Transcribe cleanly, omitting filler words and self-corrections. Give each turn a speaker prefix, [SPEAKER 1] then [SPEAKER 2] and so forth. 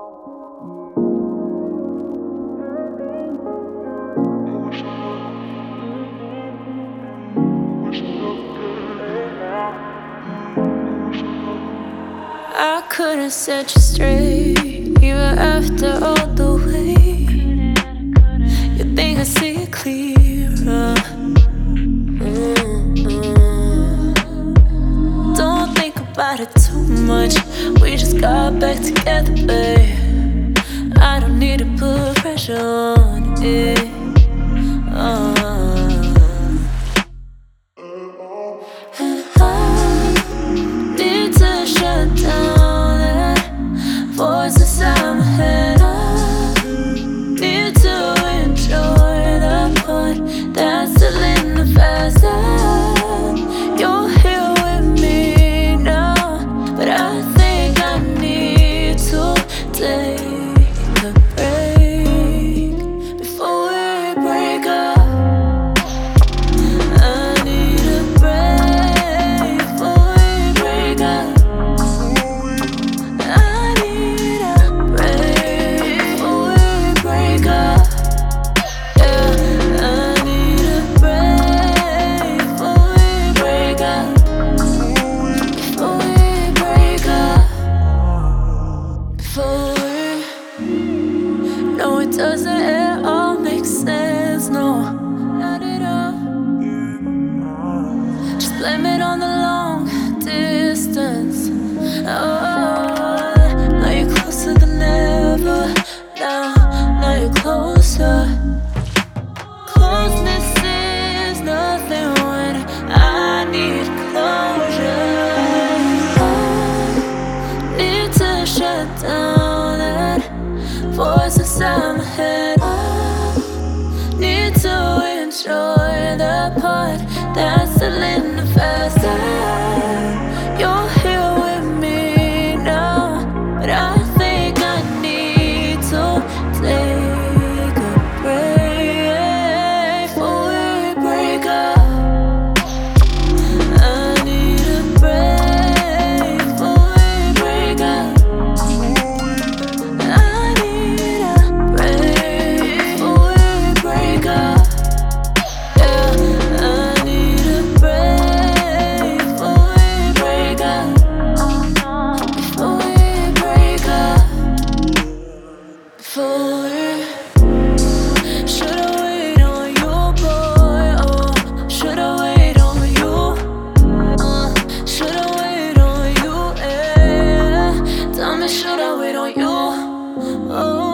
[SPEAKER 1] I couldn't set you straight, even after all the way. You think I see it clearer? Don't think about it too much. We just got back together, babe. I don't need to put pressure on it. Need to shut down that voice inside my head. I need to enjoy the part that's still in the past. You're here with me now, but I think I need to take a break before we break up. I need a break before we break up. I need a break before we break up. Yeah, I need a break before we break up. Before we break up. Before we. No, it doesn't at all make sense. No, not at all. Just blame it on the long distance. Oh, now you're closer than ever. Now you're closer. Closeness is nothing when I need closure. I need to shut down that voice inside my head. I need to enjoy the part that's still in the past. You're here with me now, but I think I need to take a break before we break up. I need a break before we break up. I need a break before we break up. Yeah, I need a break before we break up. Before we break up. Before we. Shoulda waited on you, boy. Oh, shoulda waited on you. Shoulda waited on you. Yeah. Tell me, should I wait on you? Oh.